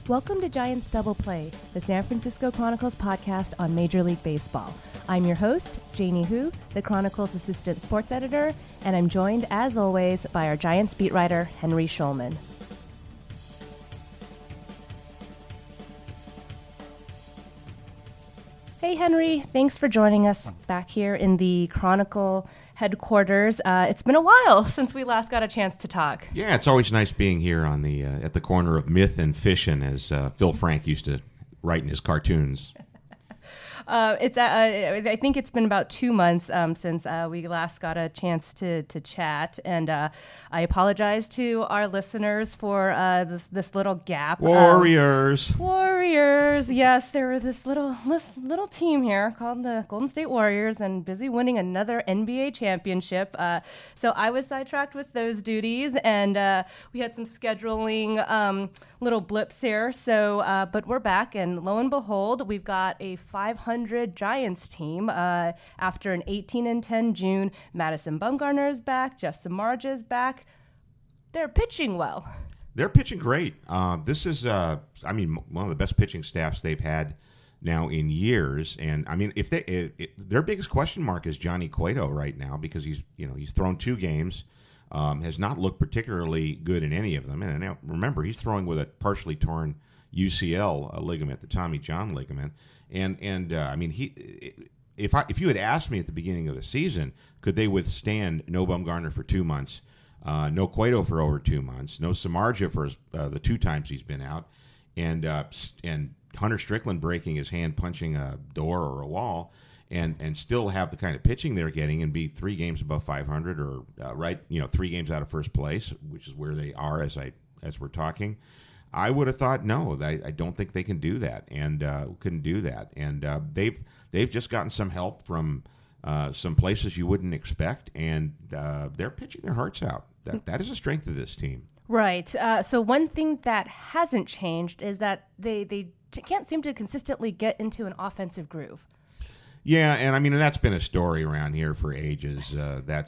Welcome to Giants Double Play, the San Francisco Chronicles podcast on Major League Baseball. I'm your host, Janie Hu, the Chronicles assistant sports editor, and I'm joined, as always, by our Giants beat writer, Henry Schulman. Hey, Henry. Thanks for joining us back here in the Chronicle headquarters. It's been a while since we last got a chance to talk. Yeah, it's always nice being here on the at the corner of myth and fiction, as Phil Frank used to write in his cartoons. I think it's been about 2 months since we last got a chance to chat, and I apologize to our listeners for this little gap. Warriors. Yes, there was this little team here called the Golden State Warriors, and busy winning another NBA championship. So I was sidetracked with those duties, and we had some scheduling little blips here. So, but we're back, and lo and behold, we've got a 500 Giants team after an 18-10 June. Madison Bumgarner is back. Jeff Samardzija is back. They're pitching well. They're pitching great. This is, one of the best pitching staffs they've had now in years. And I mean, their biggest question mark is Johnny Cueto right now, because he's thrown 2 games, has not looked particularly good in any of them. And now, remember, he's throwing with a partially torn UCL ligament, the Tommy John ligament. And if you had asked me at the beginning of the season, could they withstand no Bumgarner for 2 months, no Cueto for over 2 months, no Samardzija for the 2 times he's been out, and Hunter Strickland breaking his hand punching a door or a wall, and still have the kind of pitching they're getting and be 3 games above 500 or 3 games out of first place, which is where they are as we're talking. I would have thought no. I don't think they can do that, and couldn't do that. And they've just gotten some help from some places you wouldn't expect, and they're pitching their hearts out. That is a strength of this team. Right. So one thing that hasn't changed is that they can't seem to consistently get into an offensive groove. Yeah, and that's been a story around here for ages.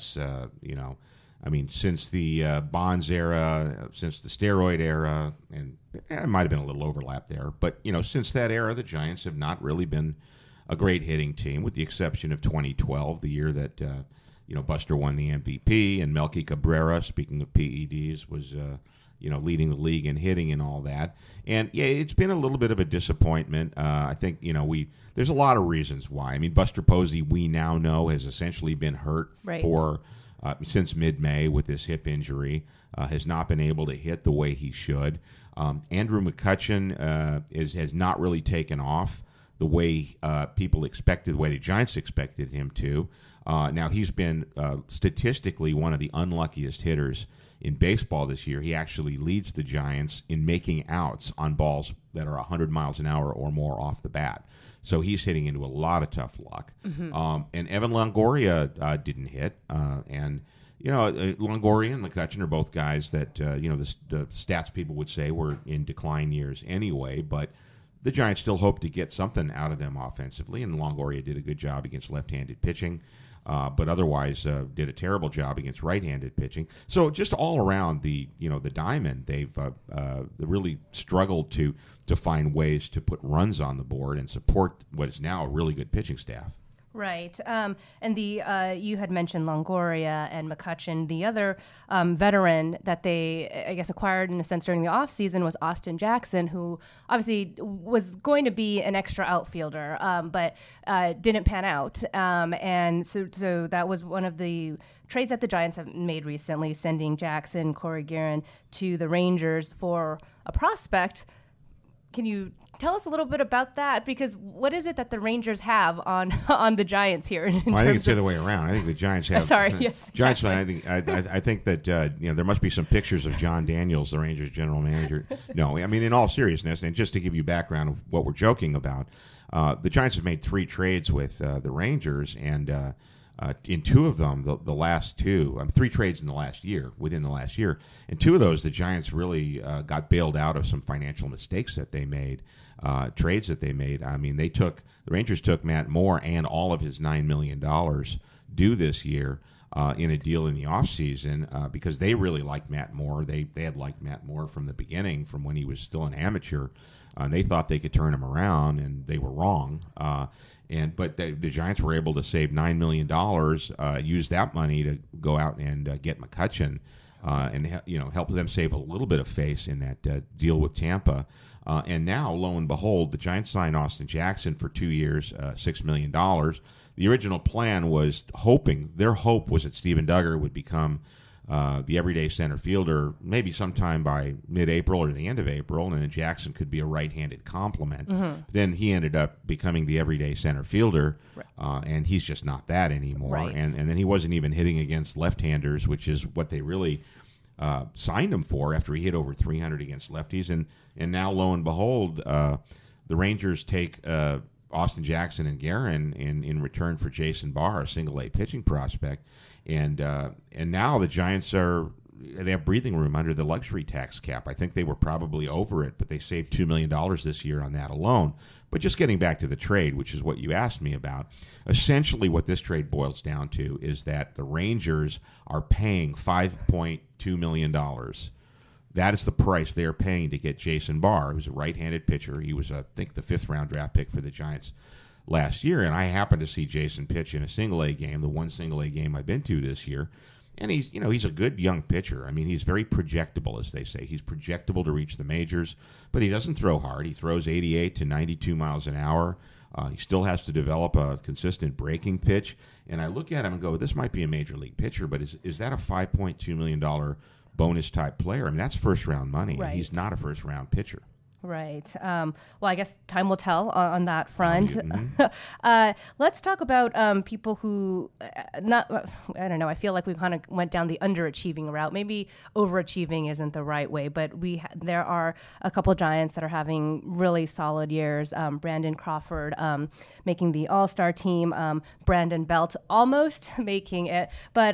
Since the Bonds era, since the steroid era, and it might have been a little overlap there, but, since that era, the Giants have not really been a great hitting team, with the exception of 2012, the year that, Buster won the MVP, and Melky Cabrera, speaking of PEDs, was, leading the league in hitting and all that. And, yeah, it's been a little bit of a disappointment. I think, there's a lot of reasons why. Buster Posey, we now know, has essentially been hurt for since mid-May with this hip injury, has not been able to hit the way he should. Andrew McCutchen has not really taken off the way people expected, the way the Giants expected him to. Now, he's been statistically one of the unluckiest hitters in baseball this year. He actually leads the Giants in making outs on balls that are 100 miles an hour or more off the bat. So he's hitting into a lot of tough luck. Mm-hmm. And Evan Longoria didn't hit. Longoria and McCutchen are both guys that, the stats people would say were in decline years anyway, but the Giants still hope to get something out of them offensively, and Longoria did a good job against left-handed pitching, but otherwise did a terrible job against right-handed pitching. So just all around the diamond, they've really struggled to find ways to put runs on the board and support what is now a really good pitching staff. Right. And you had mentioned Longoria and McCutchen. The other veteran that they, I guess, acquired in a sense during the offseason was Austin Jackson, who obviously was going to be an extra outfielder, but didn't pan out. And so that was one of the trades that the Giants have made recently, sending Jackson, Corey Guerin to the Rangers for a prospect. Can you tell us a little bit about that? Because what is it that the Rangers have on the Giants here? I think it's the other way around. I think the Giants have. Yes. Giants. Exactly. I think that there must be some pictures of John Daniels, the Rangers general manager. No, in all seriousness, and just to give you background of what we're joking about, the Giants have made 3 trades with the Rangers, and in 2 of them, the last 2, 3 trades within the last year, and 2 of those, the Giants really got bailed out of some financial mistakes that they made, trades that they made. The Rangers took Matt Moore and all of his $9 million due this year, in a deal in the offseason because they really liked Matt Moore. They had liked Matt Moore from the beginning, from when he was still an amateur. They thought they could turn him around, and they were wrong. But the Giants were able to save $9 million, use that money to go out and get McCutchen, and help them save a little bit of face in that deal with Tampa. And now, lo and behold, the Giants signed Austin Jackson for 2 years, $6 million. The original plan was their hope was that Steven Duggar would become the everyday center fielder maybe sometime by mid-April or the end of April, and then Jackson could be a right-handed complement. Mm-hmm. Then he ended up becoming the everyday center fielder, right. And he's just not that anymore. Right. And then he wasn't even hitting against left-handers, which is what they really signed him for after he hit over 300 against lefties. And now, lo and behold, the Rangers take Austin Jackson and Guerin in return for Jason Barr, a single-A pitching prospect. And now the Giants they have breathing room under the luxury tax cap. I think they were probably over it, but they saved $2 million this year on that alone. But just getting back to the trade, which is what you asked me about, essentially what this trade boils down to is that the Rangers are paying $5.2 million. That is the price they are paying to get Jason Barr, who's a right-handed pitcher. He was, I think, the 5th-round draft pick for the Giants last year, and I happened to see Jason pitch in a single-A game, the one single-A game I've been to this year, and he's a good young pitcher. I mean, he's very projectable, as they say. He's projectable to reach the majors, but he doesn't throw hard. He throws 88 to 92 miles an hour. He still has to develop a consistent breaking pitch, and I look at him and go, this might be a major league pitcher, but is that a $5.2 million bonus-type player? I mean, that's first-round money, right. And he's not a first-round pitcher. Right. Well, I guess time will tell on that front. Mm-hmm. Let's talk about people who, I don't know, I feel like we kind of went down the underachieving route. Maybe overachieving isn't the right way, but there are a couple Giants that are having really solid years. Brandon Crawford making the All-Star team, Brandon Belt almost making it. But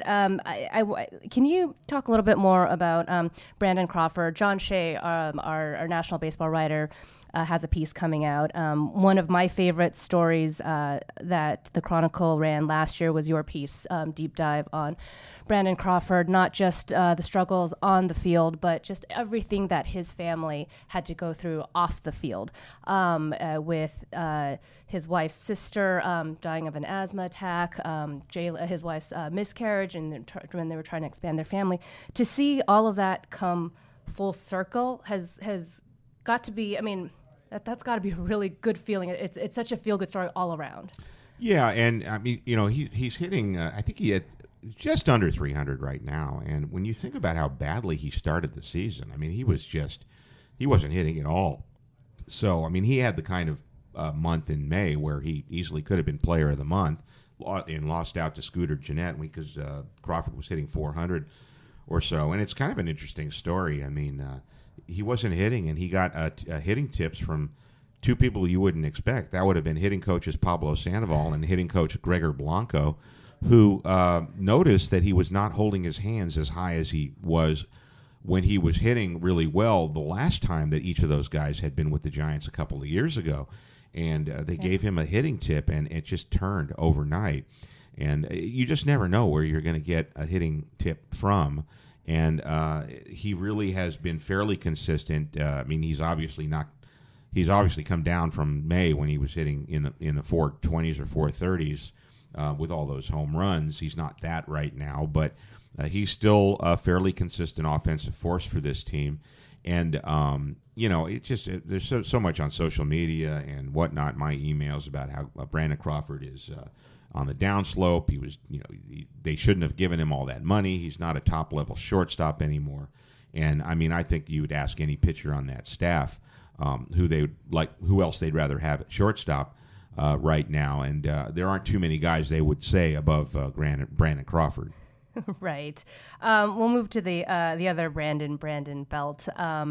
can you talk a little bit more about Brandon Crawford? John Shea, our national baseball writer, has a piece coming out. One of my favorite stories that the Chronicle ran last year was your piece, deep dive on Brandon Crawford, not just the struggles on the field, but just everything that his family had to go through off the field, with his wife's sister dying of an asthma attack, his wife's miscarriage, and when they were trying to expand their family. To see all of that come full circle has got to be, I mean, that's got to be a really good feeling. It's such a feel-good story all around. Yeah, and I mean, he's hitting, I think he had just under 300 right now. And when you think about how badly he started the season, I mean, he wasn't hitting at all. So, I mean, he had the kind of month in May where he easily could have been player of the month and lost out to Scooter Gennett because Crawford was hitting 400 or so. And it's kind of an interesting story. I mean, he wasn't hitting, and he got hitting tips from two people you wouldn't expect. That would have been hitting coaches Pablo Sandoval and hitting coach Gregor Blanco, who noticed that he was not holding his hands as high as he was when he was hitting really well the last time that each of those guys had been with the Giants a couple of years ago. And they gave him a hitting tip, and it just turned overnight. And you just never know where you're going to get a hitting tip from. And he really has been fairly consistent. I mean, he's obviously come down from May when he was hitting in the 420s or 430s with all those home runs. He's not that right now, but he's still a fairly consistent offensive force for this team. And there's so much on social media and whatnot. My emails about how Brandon Crawford is on the downslope. He was, they shouldn't have given him all that money. He's not a top-level shortstop anymore. And, I mean, I think you would ask any pitcher on that staff who else they'd rather have at shortstop right now. And there aren't too many guys they would say above Brandon Crawford. Right. We'll move to the other Brandon Belt.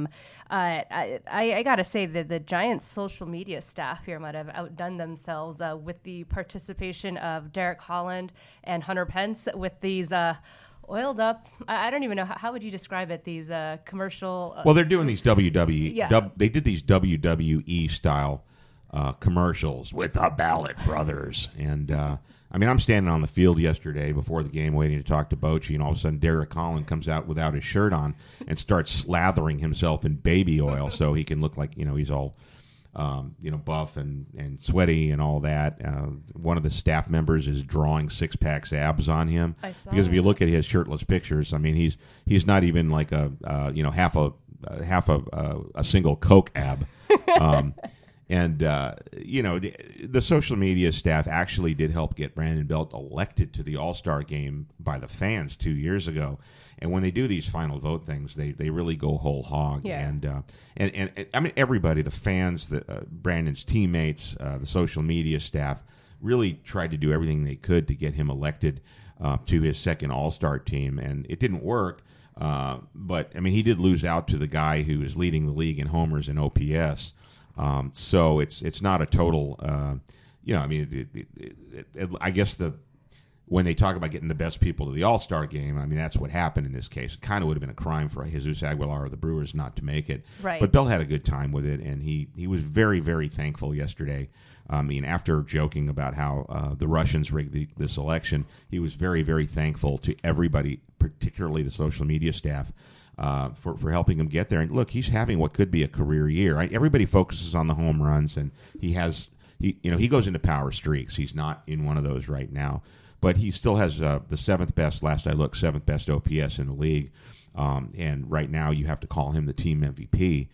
I got to say that the Giants' social media staff here might have outdone themselves with the participation of Derek Holland and Hunter Pence with these oiled up. I don't even know. How would you describe it? These commercial. Well, they're doing these WWE. Yeah. They did these WWE style commercials with the Ballot Brothers. And I mean, I'm standing on the field yesterday before the game waiting to talk to Bochy, and all of a sudden Derek Holland comes out without his shirt on and starts slathering himself in baby oil so he can look like, he's all, buff and sweaty and all that. One of the staff members is drawing six-pack abs on him. Because if you look at his shirtless pictures, I mean, he's not even like half a single Coke ab. And, the social media staff actually did help get Brandon Belt elected to the All-Star game by the fans 2 years ago. And when they do these final vote things, they really go whole hog. Yeah. And I mean, everybody, the fans, Brandon's teammates, the social media staff, really tried to do everything they could to get him elected to his second All-Star team. And it didn't work. But, I mean, he did lose out to the guy who is leading the league in homers and OPS. So it's not a total, I guess when they talk about getting the best people to the All-Star game, I mean, that's what happened in this case. It kind of would have been a crime for Jesus Aguilar or the Brewers not to make it. Right. But Bell had a good time with it, and he was very, very thankful yesterday. I mean, after joking about how the Russians rigged this election, he was very, very thankful to everybody, particularly the social media staff, for helping him get there. And look, he's having what could be a career year. Right? Everybody focuses on the home runs, and he goes into power streaks. He's not in one of those right now, but he still has the seventh best OPS in the league. And right now, you have to call him the team MVP.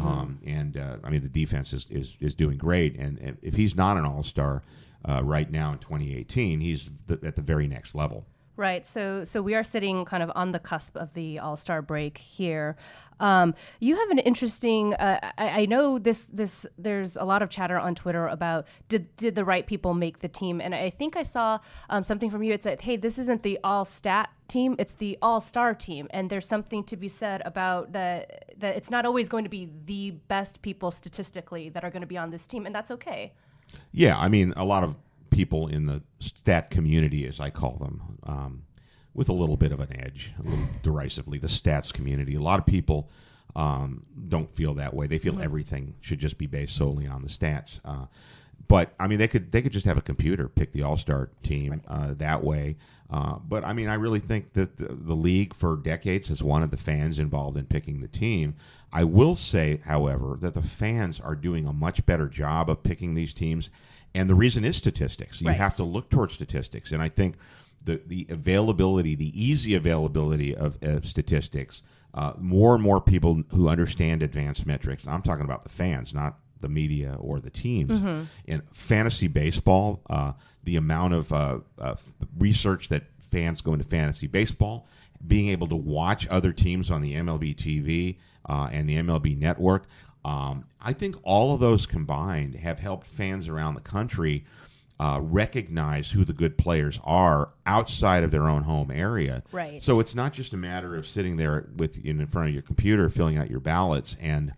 I mean, the defense is doing great. And if he's not an All-Star right now in 2018, he's at the very next level. Right. So we are sitting kind of on the cusp of the All-Star break here. You have an interesting. I know this. There's a lot of chatter on Twitter about did the right people make the team, and I think I saw something from you. It said, "Hey, this isn't the All-Stat team; it's the All-Star team." And there's something to be said about that it's not always going to be the best people statistically that are going to be on this team, and that's okay. Yeah, I mean, a lot of people in the stat community, as I call them, with a little bit of an edge, a little derisively, the stats community. A lot of people don't feel that way. They feel everything should just be based solely on the stats. But I mean, they could just have a computer pick the All-Star team that way. But I mean, I really think that the league for decades has wanted the fans involved in picking the team. I will say, however, that the fans are doing a much better job of picking these teams. And the reason is statistics. You have to look towards statistics. And I think the availability, the easy availability of statistics, more and more people who understand advanced metrics. I'm talking about the fans, not the media or the teams. In fantasy baseball, the amount of research that fans go into fantasy baseball, being able to watch other teams on the MLB TV and the MLB network, I think all of those combined have helped fans around the country recognize who the good players are outside of their own home area. Right. So it's not just a matter of sitting there in front of your computer filling out your ballots and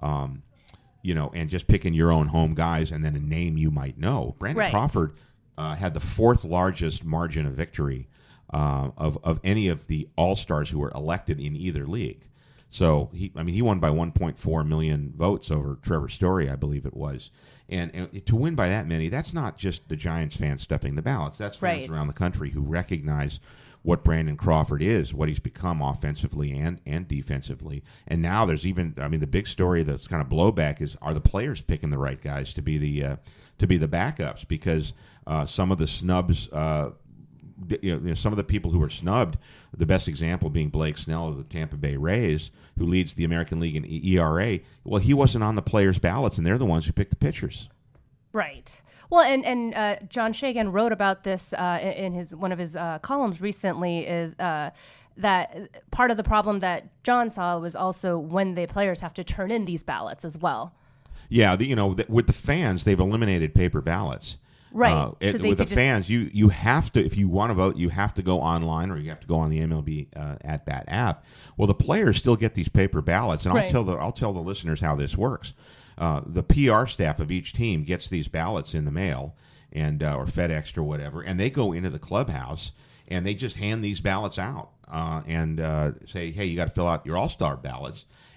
and just picking your own home guys and then a name you might know. Brandon Crawford had the fourth largest margin of victory of any of the All-Stars who were elected in either league. So he won by 1.4 million votes over Trevor Story, I believe it was. And to win by that many, that's not just the Giants fans stuffing the ballots. That's fans around the country who recognize what Brandon Crawford is, what he's become offensively and defensively. And now there's the big story that's kind of blowback is, are the players picking the right guys to be the backups? Because some of the snubs, some of the people who were snubbed, the best example being Blake Snell of the Tampa Bay Rays, who leads the American League in ERA. Well, he wasn't on the players' ballots, and they're the ones who picked the pitchers. Right. Well, and John Shagan wrote about this in one of his columns recently. Is that part of the problem that John saw was also when the players have to turn in these ballots as well. Yeah, with the fans, they've eliminated paper ballots. Right. With the fans, you have to, if you want to vote, you have to go online or you have to go on the MLB at Bat app. Well, the players still get these paper ballots, and I'll tell the listeners how this works. The PR staff of each team gets these ballots in the mail and or FedEx or whatever, and they go into the clubhouse and they just hand these ballots out and say, hey, you got to fill out your All-Star ballots.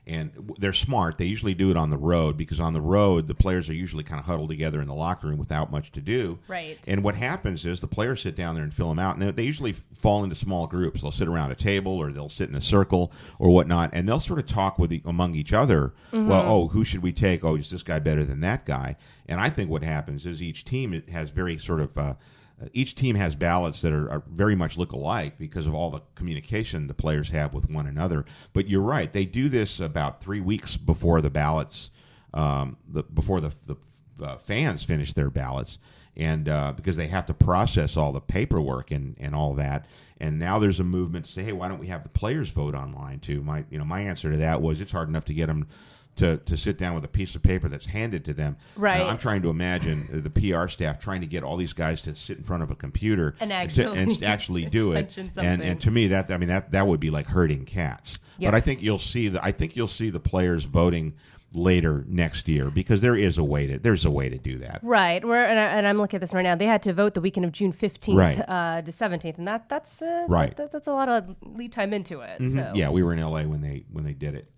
And they're smart. They usually do it on the road because on the road, the players are usually kind of huddled together in the locker room without much to do. Right. And what happens is the players sit down there and fill them out. And they usually fall into small groups. They'll sit around a table or they'll sit in a circle or whatnot. And they'll sort of talk among each other. Well, who should we take? Oh, is this guy better than that guy? And I think what happens is each team has very sort of each team has ballots that are very much look alike because of all the communication the players have with one another. But you're right; they do this about 3 weeks before the ballots, before the fans finish their ballots, and because they have to process all the paperwork and all that. And now there's a movement to say, hey, why don't we have the players vote online too? My answer to that was it's hard enough to get them to sit down with a piece of paper that's handed to them. Right. I'm trying to imagine the PR staff trying to get all these guys to sit in front of a computer and actually do it. And to me, that would be like herding cats. Yes. But I think you'll see the players voting later next year because there's a way to do that. Right. And I'm looking at this right now. They had to vote the weekend of June 15th to 17th, and that's right. That's a lot of lead time into it. Mm-hmm. So. Yeah, we were in LA when they did it.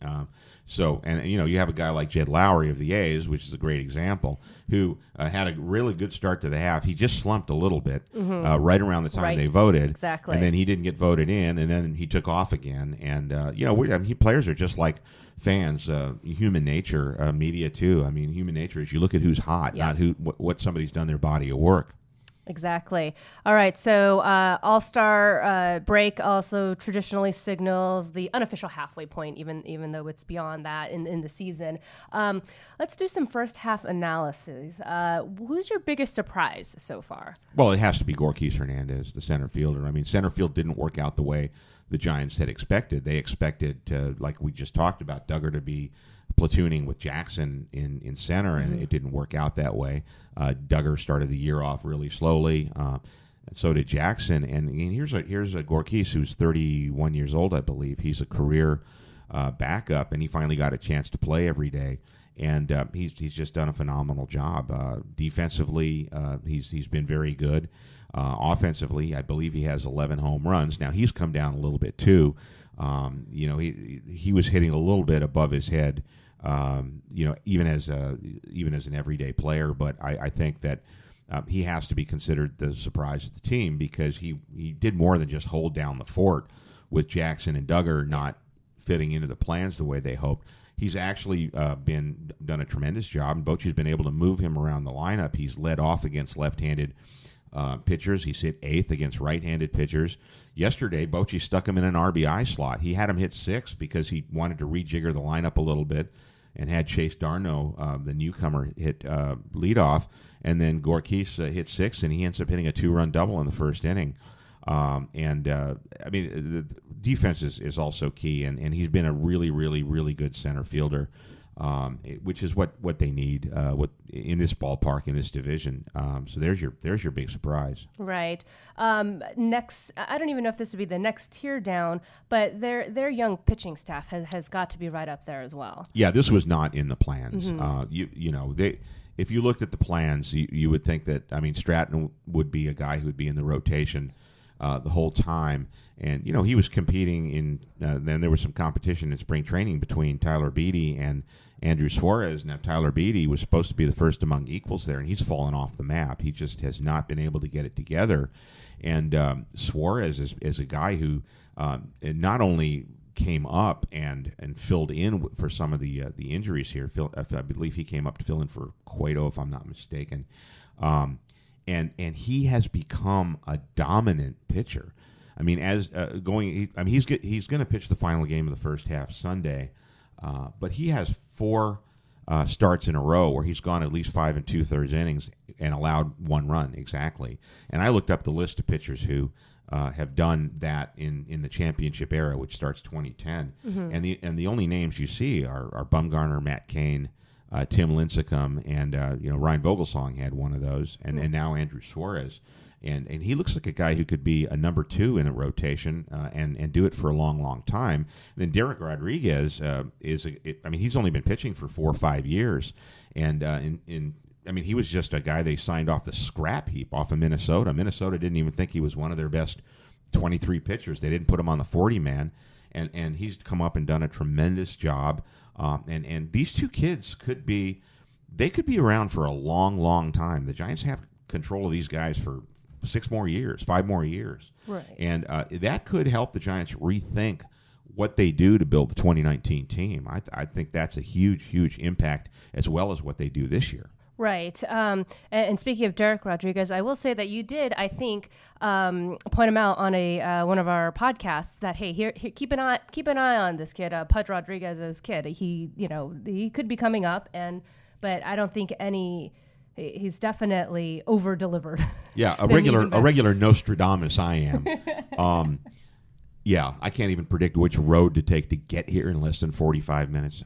You have a guy like Jed Lowry of the A's, which is a great example, who had a really good start to the half. He just slumped a little bit right around the time they voted. Exactly. And then he didn't get voted in, and then he took off again. And, players are just like fans, human nature, media too. I mean, human nature is you look at who's hot, not what somebody's done their body of work. Exactly. All right. So All-Star break also traditionally signals the unofficial halfway point, even though it's beyond that in the season. Let's do some first half analysis. Who's your biggest surprise so far? Well, it has to be Gorkys Hernandez, the center fielder. I mean, center field didn't work out the way the Giants had expected. They expected, like we just talked about, Duggar to be platooning with Jackson in center, and it didn't work out that way. Duggar started the year off really slowly, and so did Jackson. And here's a Gorkys who's 31 years old, I believe. He's a career backup, and he finally got a chance to play every day. And he's just done a phenomenal job. Defensively, he's been very good. Offensively, I believe he has 11 home runs. Now he's come down a little bit too. He was hitting a little bit above his head, even as an everyday player. But I think that he has to be considered the surprise of the team because he did more than just hold down the fort with Jackson and Duggar not fitting into the plans the way they hoped. He's actually done a tremendous job, and Bochy's been able to move him around the lineup. He's led off against left-handed pitchers. He's hit 8th against right-handed pitchers. Yesterday, Bochy stuck him in an RBI slot. He had him hit 6 because he wanted to rejigger the lineup a little bit and had Chase Darno, the newcomer, hit leadoff. And then Gorkys hit 6, and he ends up hitting a 2-run double in the first inning. The defense is also key, and he's been a really, really, really good center fielder. Which is what they need in this ballpark, in this division. So there's your big surprise. Right. Next, I don't even know if this would be the next tier down, but their young pitching staff has got to be right up there as well. Yeah, this was not in the plans. If you looked at the plans, you would think that Stratton would be a guy who would be in the rotation the whole time. And, he was competing in then there was some competition in spring training between Tyler Beede and Andrew Suarez. Now, Tyler Beede was supposed to be the first among equals there, and he's fallen off the map. He just has not been able to get it together. And Suarez is a guy who not only came up and filled in for some of the injuries here. I believe he came up to fill in for Cueto, if I'm not mistaken. And he has become a dominant pitcher. He's going to pitch the final game of the first half Sunday, but he has 4 starts in a row where he's gone at least 5 2/3 innings and allowed 1 run exactly. And I looked up the list of pitchers who have done that in the championship era, which starts 2010, and the only names you see are Bumgarner, Matt Cain, Tim Lincecum, and Ryan Vogelsong had one of those, and now Andrew Suarez. And he looks like a guy who could be a number 2 in a rotation and do it for a long, long time. And then Derek Rodriguez he's only been pitching for 4 or 5 years, and he was just a guy they signed off the scrap heap off of Minnesota. Minnesota didn't even think he was one of their best 23 pitchers. They didn't put him on the 40-man, and he's come up and done a tremendous job. And these two kids could be around for a long, long time. The Giants have control of these guys for 5 more years. Right. And that could help the Giants rethink what they do to build the 2019 team. I think that's a huge, huge impact, as well as what they do this year. Right. And speaking of Derek Rodriguez, I will say that you did, I think, point him out on one of our podcasts that, hey, here keep an eye on this kid, Pudge Rodriguez's kid. He could be coming up, but I don't think he's definitely over delivered. Yeah, a regular Nostradamus I am. Yeah, I can't even predict which road to take to get here in less than 45 minutes.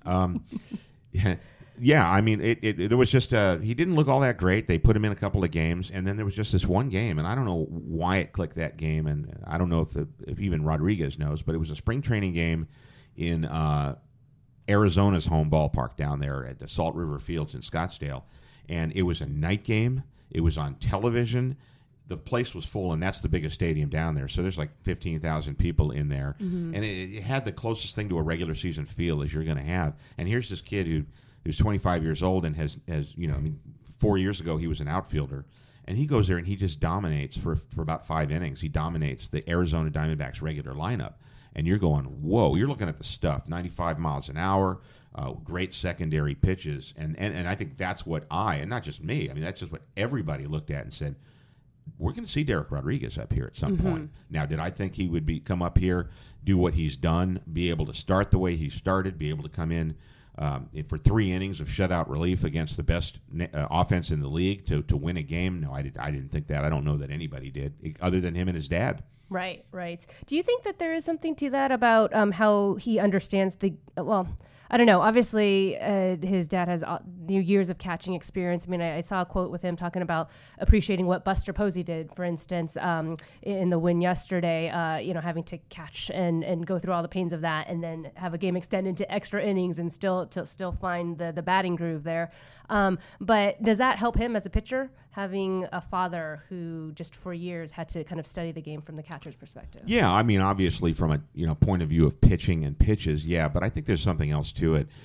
Yeah, I mean, it was just he didn't look all that great. They put him in a couple of games, and then there was just this one game, and I don't know why it clicked that game, and I don't know if even Rodriguez knows, but it was a spring training game in Arizona's home ballpark down there at the Salt River Fields in Scottsdale, and it was a night game. It was on television. The place was full, and that's the biggest stadium down there. So there's like 15,000 people in there, and it had the closest thing to a regular season feel as you're going to have. And here's this kid who's 25 years old and has 4 years ago he was an outfielder, and he goes there and he just dominates for about 5 innings. He dominates the Arizona Diamondbacks regular lineup, and you're going, whoa! You're looking at the stuff, 95 miles an hour, great secondary pitches, and I think that's what and not just me. I mean, that's just what everybody looked at and said, we're going to see Derek Rodriguez up here at some point. Now, did I think he would come up here, do what he's done, be able to start the way he started, be able to come in for 3 innings of shutout relief against the best offense in the league to win a game? No, I didn't think that. I don't know that anybody did, other than him and his dad. Right. Do you think that there is something to that about how he understands I don't know. Obviously, his dad has years of catching experience. I mean, I saw a quote with him talking about appreciating what Buster Posey did, for instance, in the win yesterday, having to catch and go through all the pains of that and then have a game extend into extra innings and still find the batting groove there. But does that help him as a pitcher, having a father who just for years had to kind of study the game from the catcher's perspective? Yeah, I mean, obviously from a point of view of pitching and pitches, yeah, but I think there's something else to it.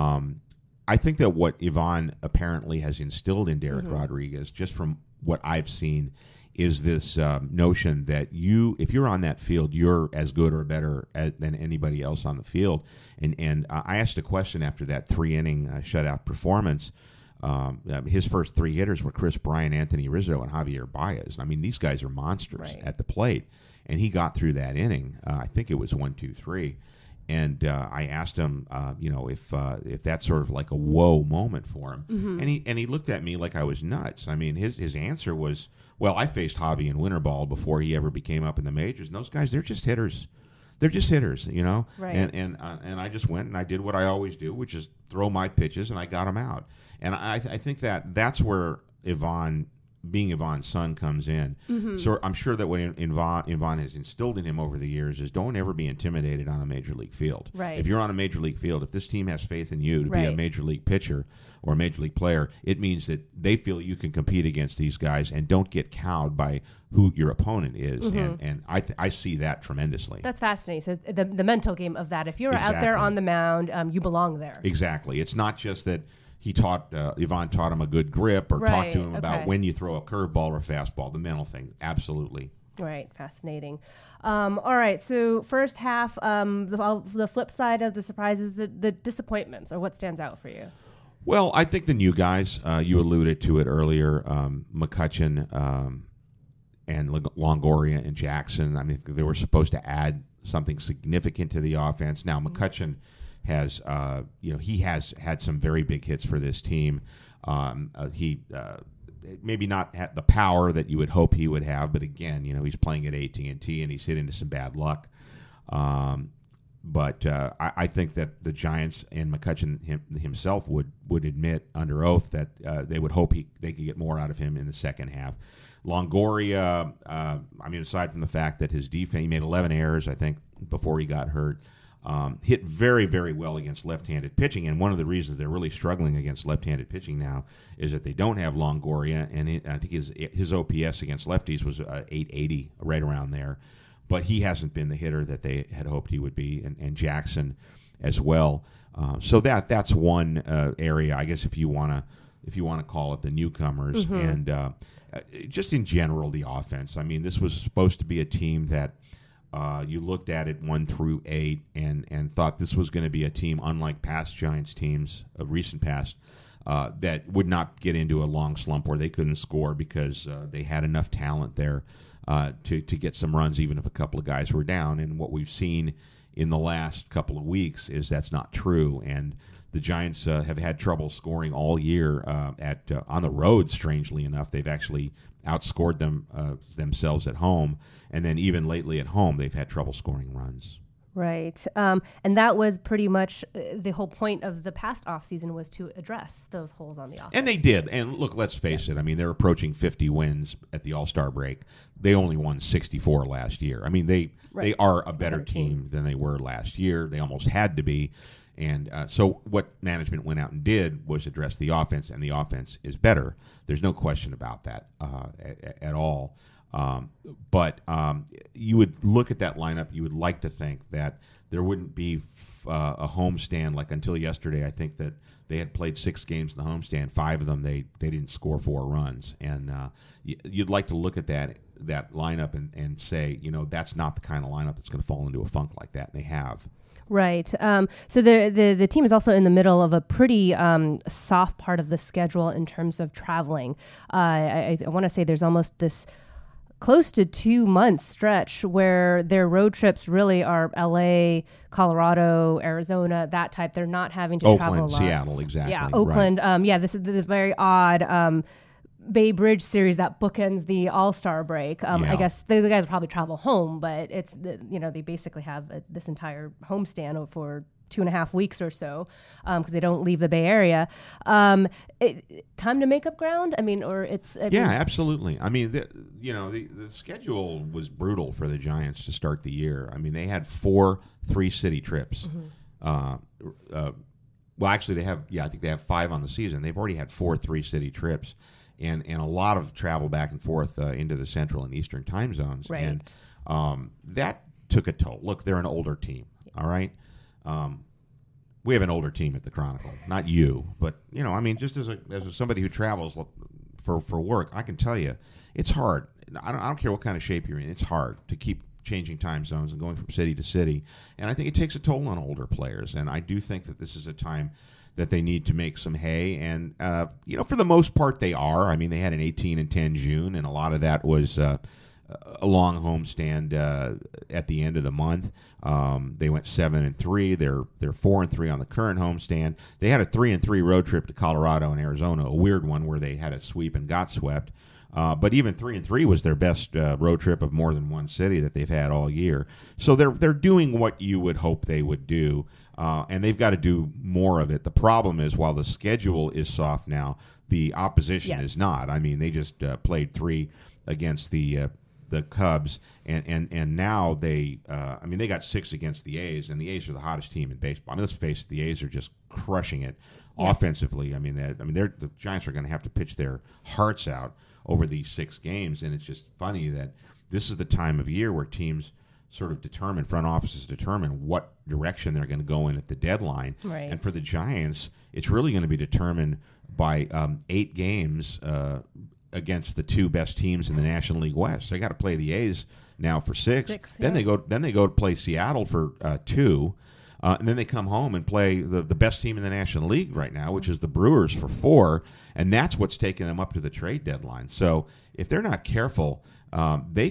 I think that what Ivan apparently has instilled in Derek Rodriguez, just from what I've seen, is this notion that if you're on that field, you're as good or better than anybody else on the field. And I asked a question after that 3-inning shutout performance. His first 3 hitters were Chris Bryant, Anthony Rizzo, and Javier Baez. I mean, these guys are monsters at the plate. And he got through that inning. I think it was 1, 2, 3. And I asked him, if that's sort of like a whoa moment for him, and he looked at me like I was nuts. I mean, his answer was, "Well, I faced Javi in winter ball before he ever became up in the majors. And those guys, they're just hitters. They're just hitters, Right. And I just went and I did what I always do, which is throw my pitches, and I got them out. And I think that's where being Ivan's son comes in. So I'm sure that what Ivan has instilled in him over the years is don't ever be intimidated on a major league field. Right. If you're on a major league field, if this team has faith in you to be a major league pitcher or a major league player, it means that they feel you can compete against these guys and don't get cowed by who your opponent is. And I see that tremendously. That's fascinating. So the mental game of that, if you're out there on the mound, you belong there. Exactly. It's not just that Ivan taught him a good grip or talked to him about when you throw a curveball or a fastball. The mental thing, absolutely. Right, fascinating. All right, so first half, the flip side of the surprises, the disappointments, or what stands out for you? Well, I think the new guys, you alluded to it earlier, McCutchen and Longoria and Jackson. I mean, they were supposed to add something significant to the offense. Now, McCutchen has he has had some very big hits for this team. He maybe not had the power that you would hope he would have, but again, he's playing at AT&T and he's hit into some bad luck. But I think that the Giants and McCutchen himself would admit under oath that they would hope they could get more out of him in the second half. Longoria, aside from the fact that his defense, he made 11 errors, I think, before he got hurt. Hit very, very well against left-handed pitching, and one of the reasons they're really struggling against left-handed pitching now is that they don't have Longoria, and I think his OPS against lefties was 880, right around there. but he hasn't been the hitter that they had hoped he would be, and Jackson as well. So that's one area, I guess, if you want to call it the newcomers, and just in general the offense. I mean, this was supposed to be a team that you looked at it 1 through 8 and thought this was going to be a team unlike past Giants teams of recent past that would not get into a long slump where they couldn't score because they had enough talent there to get some runs even if a couple of guys were down. And what we've seen in the last couple of weeks is that's not true. And the Giants have had trouble scoring all year on the road. Strangely enough, they've actually outscored themselves at home, and then even lately at home, they've had trouble scoring runs. Right. And that was pretty much the whole point of the past offseason was to address those holes on the offense. And they did. And look, let's face it. I mean, they're approaching 50 wins at the All-Star break. They only won 64 last year. I mean, they are a better team than they were last year. They almost had to be. And so what management went out and did was address the offense, and the offense is better. There's no question about that at all. But you would look at that lineup, you would like to think that there wouldn't be a homestand. Like until yesterday, I think that they had played 6 games in the homestand. 5 of them, they didn't score 4 runs. And you'd like to look at that lineup and say, that's not the kind of lineup that's going to fall into a funk like that, and they have. Right. So the team is also in the middle of a pretty soft part of the schedule in terms of traveling. I want to say there's almost this close to 2 month stretch where their road trips really are LA, Colorado, Arizona, that type. They're not having to travel a lot. Oakland, Seattle, exactly. Yeah, Oakland. Right. This is this very odd Bay Bridge series that bookends the All-Star break. I guess the guys will probably travel home, but it's they basically have this entire homestand for 2.5 weeks or so because they don't leave the Bay Area. Time to make up ground. I mean, or it's absolutely. I mean, the schedule was brutal for the Giants to start the year. I mean, they had 4 3-city trips. Well, actually, they have. I think they have 5 on the season. They've already had 4 3-city trips. And a lot of travel back and forth into the Central and Eastern time zones. Right. And that took a toll. Look, they're an older team, all right? We have an older team at the Chronicle. Not you, but, just as somebody who travels for work, I can tell you it's hard. I don't care what kind of shape you're in. It's hard to keep changing time zones and going from city to city. And I think it takes a toll on older players. And I do think that this is a time that they need to make some hay, and for the most part they are. I mean, they had an 18-10 June, and a lot of that was a long homestand at the end of the month. They went 7-3. They're 4-3 on the current homestand. They had a 3-3 road trip to Colorado and Arizona, a weird one where they had a sweep and got swept. But even 3-3 was their best road trip of more than one city that they've had all year. So they're doing what you would hope they would do. And they've got to do more of it. The problem is, while the schedule is soft now, the opposition is not. I mean, they just played 3 against the Cubs, and now they got 6 against the A's, and the A's are the hottest team in baseball. I mean, let's face it, the A's are just crushing it offensively. The Giants are going to have to pitch their hearts out over these 6 games, and it's just funny that this is the time of year where teams sort of front offices determine what direction they're going to go in at the deadline. Right. And for the Giants, it's really going to be determined by 8 games against the 2 best teams in the National League West. They got to play the A's now for 6. Then they go to play Seattle for 2. And then they come home and play the best team in the National League right now, which is the Brewers, for 4, and that's what's taking them up to the trade deadline. So if they're not careful, they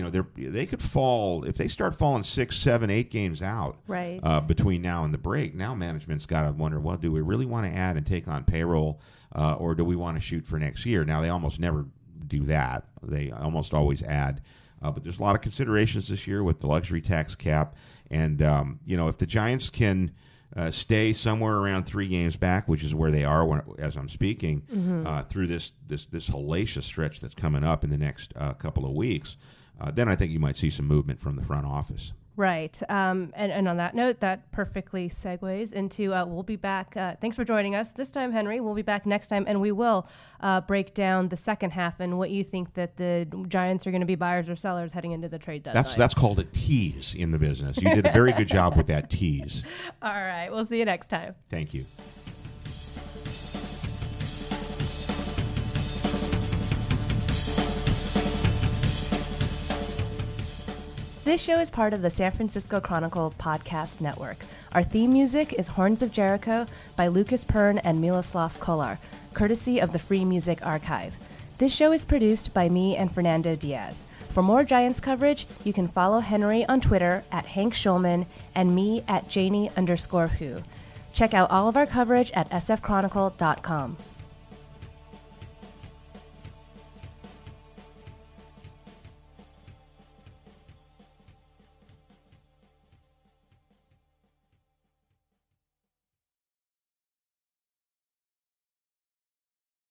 could fall if they start falling 6, 7, 8 games out between now and the break. Now management's got to wonder, well, do we really want to add and take on payroll, or do we want to shoot for next year? Now they almost never do that. They almost always add. But there's a lot of considerations this year with the luxury tax cap. And, if the Giants can stay somewhere around 3 games back, which is where they are as I'm speaking, through this hellacious stretch that's coming up in the next couple of weeks, then I think you might see some movement from the front office. Right. And on that note, that perfectly segues into we'll be back. Thanks for joining us this time, Henry. We'll be back next time, and we will break down the second half and what you think that the Giants are going to be buyers or sellers heading into the trade deadline. That's called a tease in the business. You did a very good job with that tease. All right. We'll see you next time. Thank you. This show is part of the San Francisco Chronicle podcast network. Our theme music is Horns of Jericho by Lucas Pern and Miloslav Kolar, courtesy of the Free Music Archive. This show is produced by me and Fernando Diaz. For more Giants coverage, you can follow Henry on Twitter at Hank Schulman and me at Janie_Who. Check out all of our coverage at sfchronicle.com.